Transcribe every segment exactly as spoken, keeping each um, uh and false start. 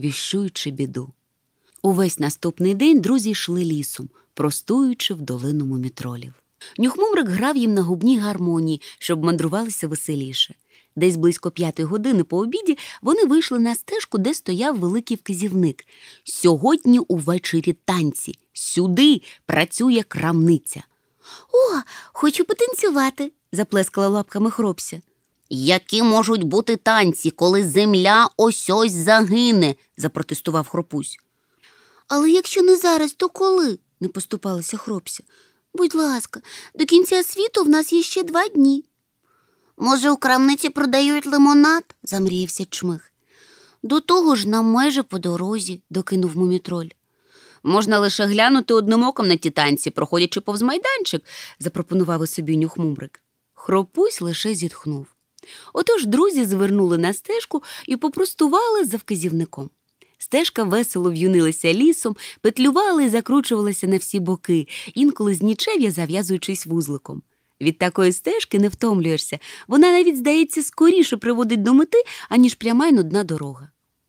віщуючи біду. Увесь наступний день друзі йшли лісом, простуючи в долину мумітролів. Нюхмумрик грав їм на губній гармонії, щоб мандрувалися веселіше. Десь близько п'ятої години по обіді вони вийшли на стежку, де стояв великий вказівник. «Сьогодні увечері танці. Сюди працює крамниця». «О, хочу потанцювати», – заплескала лапками Хропся. «Які можуть бути танці, коли земля ось-ось загине?» – запротестував Хропусь. «Але якщо не зараз, то коли?» – не поступалася Хропся. «Будь ласка, до кінця світу в нас є ще два дні». «Може, у крамниці продають лимонад?» – замріявся Чмих. «До того ж нам майже по дорозі», – докинув Мумітроль. «Можна лише глянути одним оком на ті танці, проходячи повз майданчик», – запропонував собі Нюхмумрик. Хропусь лише зітхнув. Отож друзі звернули на стежку і попростували за вказівником. Стежка весело в'юнилася лісом, петлювала і закручувалася на всі боки, інколи з нічев'я зав'язуючись вузликом. Від такої стежки не втомлюєшся, вона навіть, здається, скоріше приводить до мети, аніж пряма й нудна дорога.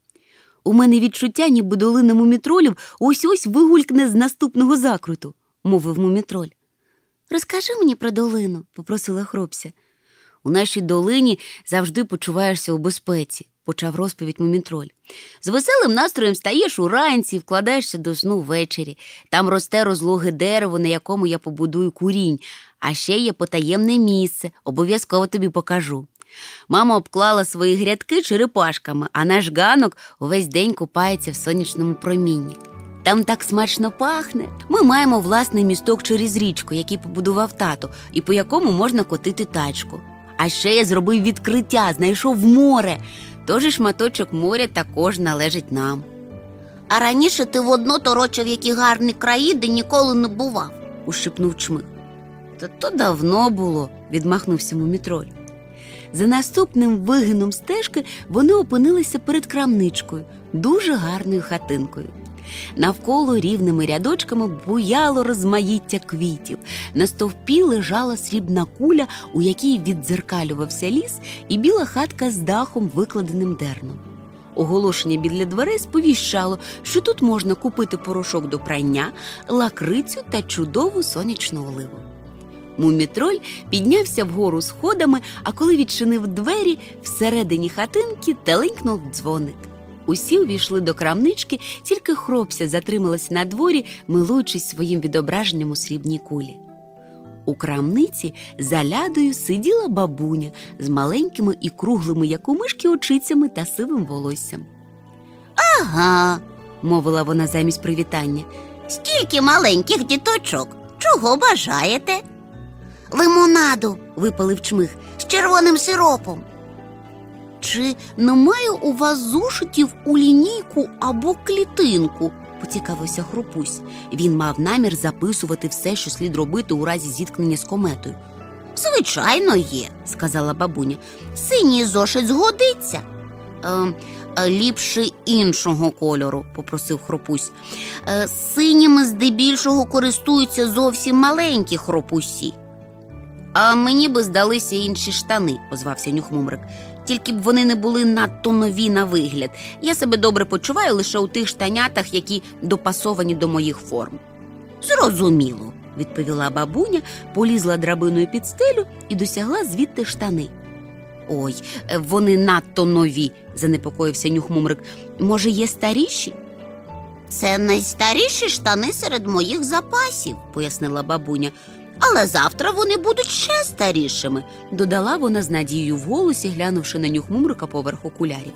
«У мене відчуття, ніби долина мумітролів ось-ось вигулькне з наступного закруту», – мовив Мумітроль. «Розкажи мені про долину», – попросила Хропся. «У нашій долині завжди почуваєшся у безпеці», – почав розповідь Мумітроль. «З веселим настроєм стаєш уранці і вкладаєшся до сну ввечері. Там росте розлоге дерево, на якому я побудую курінь. А ще є потаємне місце, обов'язково тобі покажу. Мама обклала свої грядки черепашками, а наш ганок увесь день купається в сонячному промінні. Там так смачно пахне. Ми маємо власний місток через річку, який побудував тато, і по якому можна котити тачку. А ще я зробив відкриття, знайшов море. Тож і шматочок моря також належить нам». «А раніше ти водно торочив які гарні краї, де ніколи не бував», – ущипнув Чмих. «Та то давно було», – відмахнувся Мумітроль. За наступним вигином стежки вони опинилися перед крамничкою, дуже гарною хатинкою. Навколо рівними рядочками буяло розмаїття квітів. На стовпі лежала срібна куля, у якій віддзеркалювався ліс, і біла хатка з дахом, викладеним дерном. Оголошення біля дверей сповіщало, що тут можна купити порошок до прання, лакрицю та чудову сонячну оливу. Мумітроль піднявся вгору сходами, а коли відчинив двері, всередині хатинки теленькнув дзвоник. Усі увійшли до крамнички, тільки Хропся затрималась на дворі, милуючись своїм відображенням у срібній кулі. У крамниці за лядою сиділа бабуня з маленькими і круглими, як у мишки, очицями та сивим волоссям. «Ага», – мовила вона замість привітання. «Стільки маленьких діточок. Чого бажаєте?» «Лимонаду», – випалив Чмих, – «з червоним сиропом». «Чи немає у вас зошитів у лінійку або клітинку?» – поцікавився Хропусь. Він мав намір записувати все, що слід робити у разі зіткнення з кометою. «Звичайно є», – сказала бабуня. «Синій зошит згодиться». Е, е, «Ліпше іншого кольору», – попросив Хропусь. Е, «Синіми здебільшого користуються зовсім маленькі хропусі». «А мені би здалися інші штани», – озвався Нюхмумрик. «Тільки б вони не були надто нові на вигляд. Я себе добре почуваю лише у тих штанятах, які допасовані до моїх форм». «Зрозуміло», – відповіла бабуня, полізла драбиною під стелю і досягла звідти штани. «Ой, вони надто нові», – занепокоївся Нюхмумрик. «Може, є старіші?» «Це найстаріші штани серед моїх запасів», – пояснила бабуня. «Але завтра вони будуть ще старішими», – додала вона з надією в голосі, глянувши на Нюхмумрика поверх окулярів.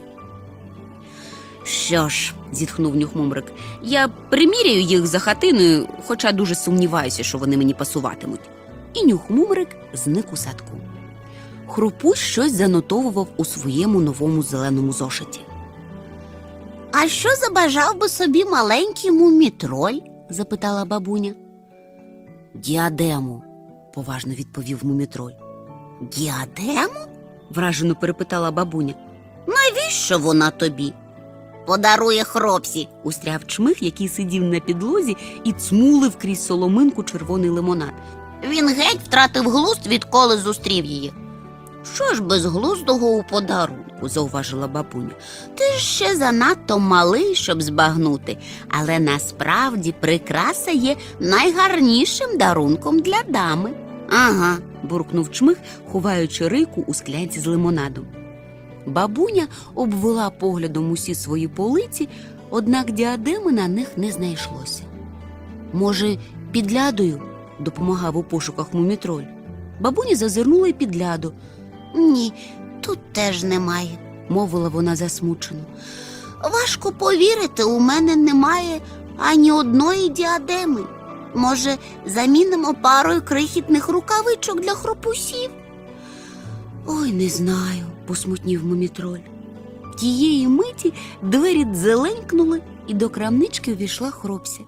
«Що ж», – зітхнув Нюхмумрик, – «я приміряю їх за хатиною, хоча дуже сумніваюся, що вони мені пасуватимуть». І Нюхмумрик зник у садку. Хропусь щось занотовував у своєму новому зеленому зошиті. «А що забажав би собі маленький Мумітроль?» – запитала бабуня. «Діадему», – поважно відповів Мумітроль. «Діадему?» – вражено перепитала бабуня. «Навіщо вона тобі?» «Подарує Хропсі», – устряв Чмих, який сидів на підлозі і цмулив крізь соломинку червоний лимонад. «Він геть втратив глузд, відколи зустрів її. Що ж безглуздого у подарунку?» сорочку, зауважила бабуня. Ти ж ще занадто малий, щоб збагнути, але насправді прикраса є найгарнішим дарунком для дами. Ага, буркнув Чмих, ховаючи рийку у склянці з лимонадом. Бабуня обвела поглядом усі свої полиці, однак діадеми на них не знайшлося. Може, під лядою? Допомагав у пошуках мумітроль. Бабуня зазирнула й під ляду. Ні, тут теж немає, Мовила вона засмучено. Важко повірити, у мене немає ані одної діадеми. Може, замінимо парою крихітних рукавичок для хропусів? Ой, не знаю, посмутнів мумітроль. Тієї миті двері дзеленькнули, і до крамнички увійшла Хропся.